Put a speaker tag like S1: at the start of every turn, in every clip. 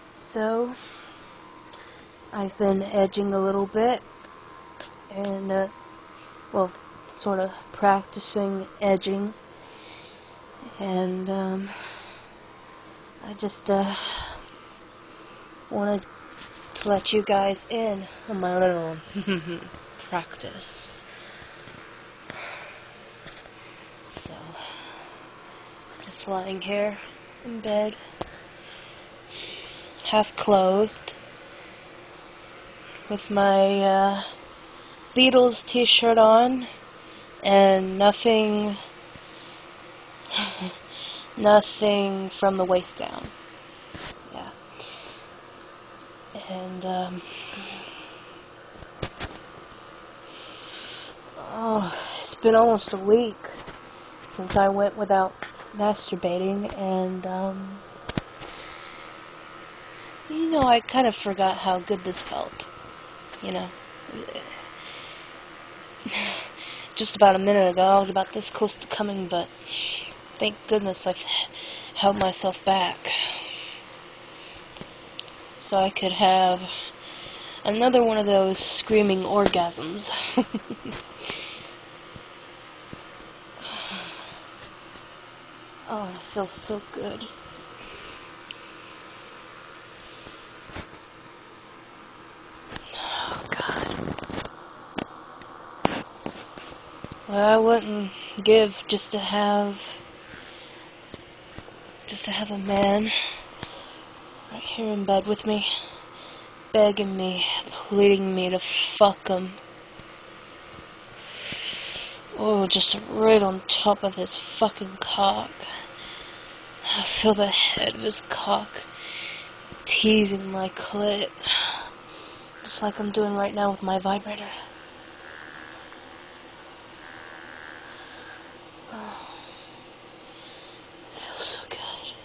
S1: So, I've been edging a little bit, and, well, sort of practicing edging, and, I just, wanted to let you guys in on my little practice. So, just lying here in bed, half clothed, with my Beatles t-shirt on, and nothing from the waist down. Yeah. And, it's been almost a week since I went without masturbating, and, I kind of forgot how good this felt, Just about a minute ago, I was about this close to coming, but thank goodness I've held myself back, so I could have another one of those screaming orgasms. Oh, it feels so good. Oh, God. Well, I wouldn't give just to have a man right here in bed with me, begging me, pleading me to fuck him. Oh, just right on top of his fucking cock. I feel the head of his cock teasing my clit, just like I'm doing right now with my vibrator. Oh, it feels so good.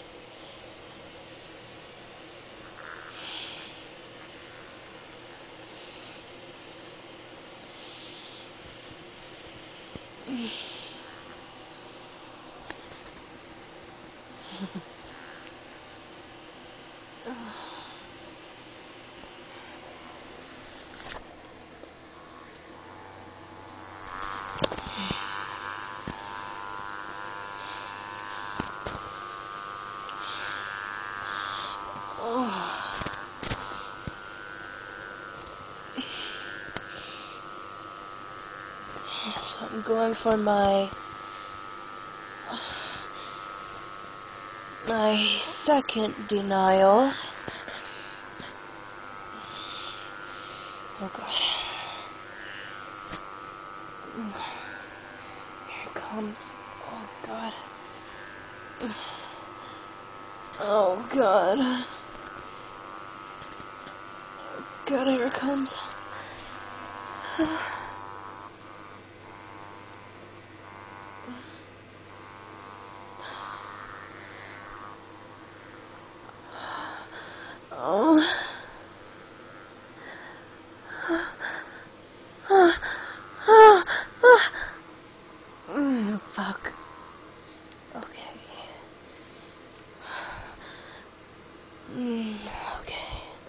S1: So I'm going for my second denial. Oh, God. Here it comes. Oh, God. Oh, God. God, here it comes. Oh. Fuck. Okay. Okay.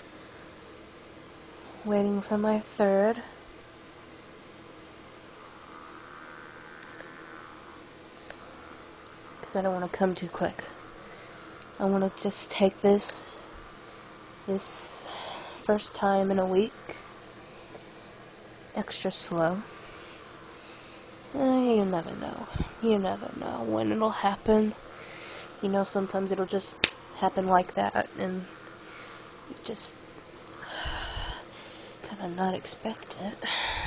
S1: Waiting for my third. Because I don't want to come too quick. I want to just take this first time in a week extra slow. You never know. You never know when it'll happen. Sometimes it'll just happen like that, and you just kind of not expect it.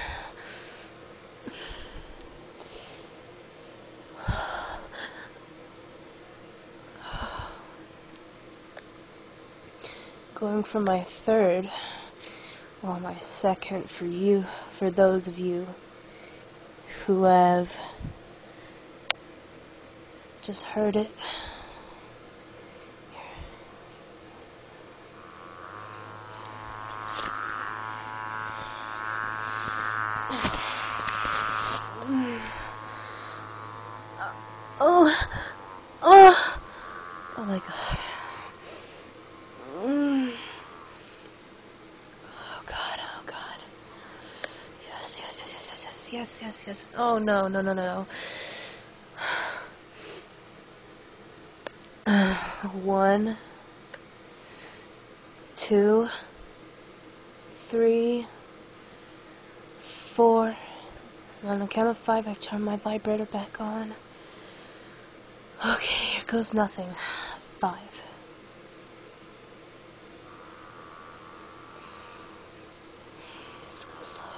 S1: Going for my third, well, my second for those of you who have just heard it. Oh my God. yes. Oh, no. 1, 2, 3, 4. On the count of 5, I turn my vibrator back on. Okay, here goes nothing. 5. Just go slow.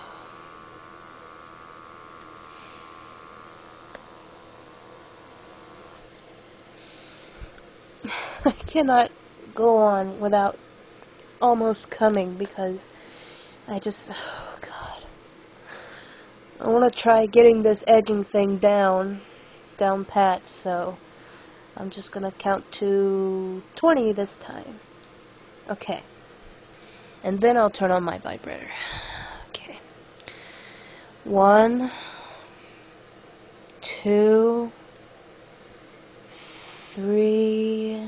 S1: I cannot go on without almost coming because oh god. I want to try getting this edging thing down pat, so I'm just gonna count to 20 this time. Okay. And then I'll turn on my vibrator. Okay. 1, 2, 3,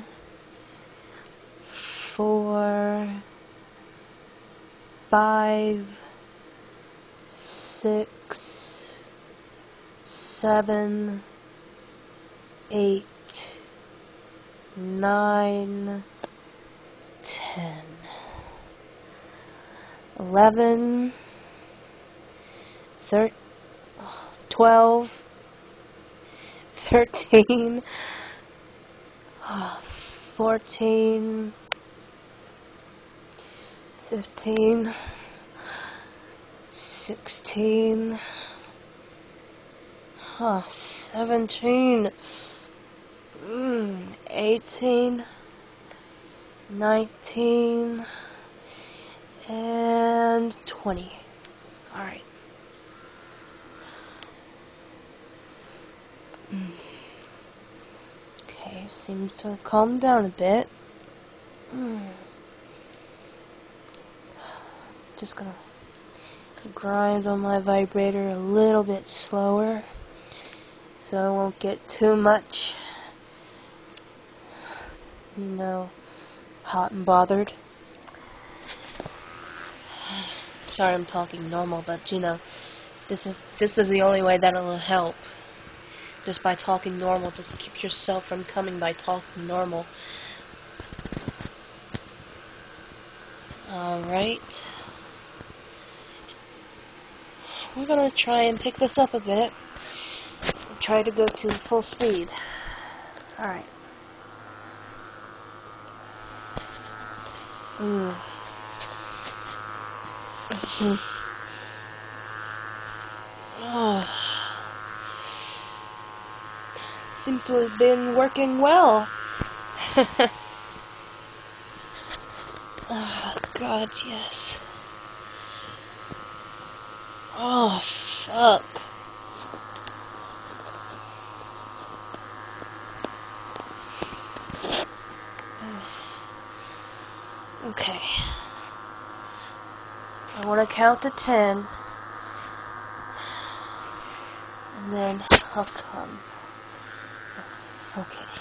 S1: 4, 5, 6, 7, 8, 9, 10, 11, 12, 13, 14, 15, 16, 17, 18, 19, and 20. Alright. Okay, seems to have calmed down a bit. Just gonna grind on my vibrator a little bit slower so I won't get too much, hot and bothered. Sorry I'm talking normal, but this is the only way that'll help. Just by talking normal, just keep yourself from coming by talking normal. Alright. We're gonna try and pick this up a bit. Try to go to full speed. Alright. Oh. Seems to have been working well. Oh, God, yes. Oh, fuck. Okay. I want to count to 10. And then I'll come. Okay.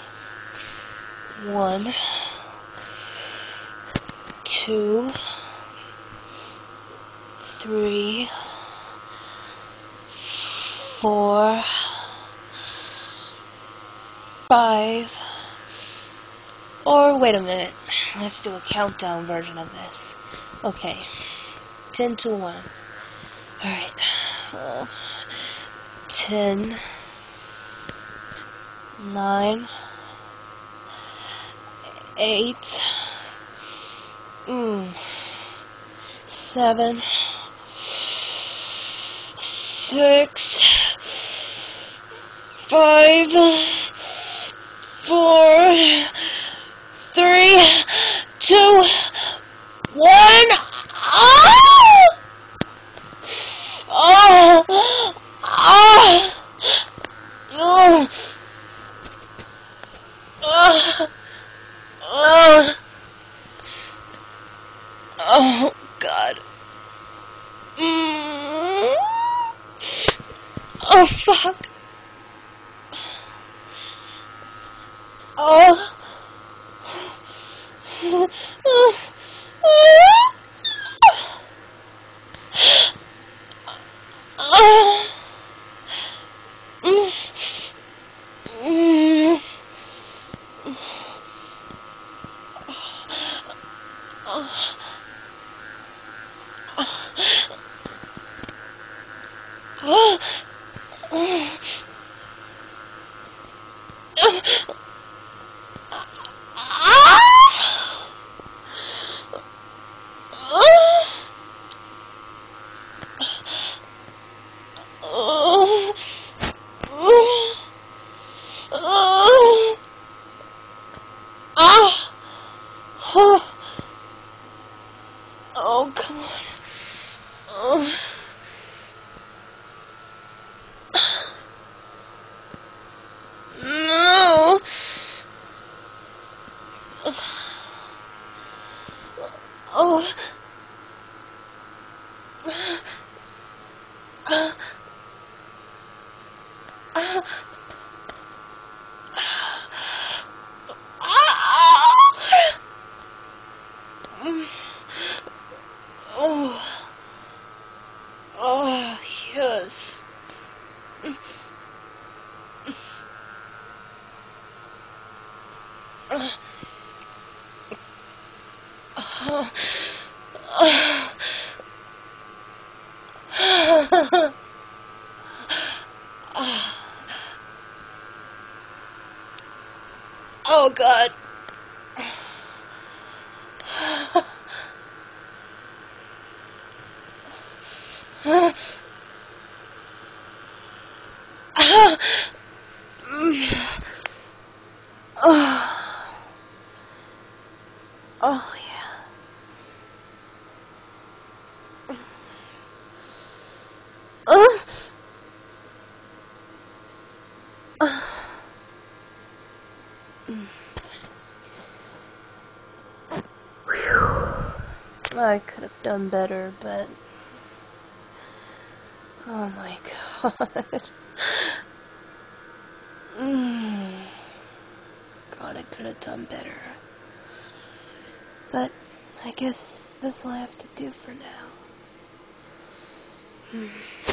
S1: 1, 2, 3, 4, 5. Or wait a minute. Let's do a countdown version of this. Okay. 10 to 1. Alright. 10, 9, 8, 7, 6, 5, 4, 3, 2, 1. Oh! Oh! Oh! Oh! Oh! Oh, God. Oh, fuck. Oh. Oh. Oh. Oh. Oh, come on. Oh. No. Oh. Oh. Oh, yes. Oh, God. Oh, oh yeah. I could have done better, but oh my God. God, I could have done better. But I guess this will have to do for now.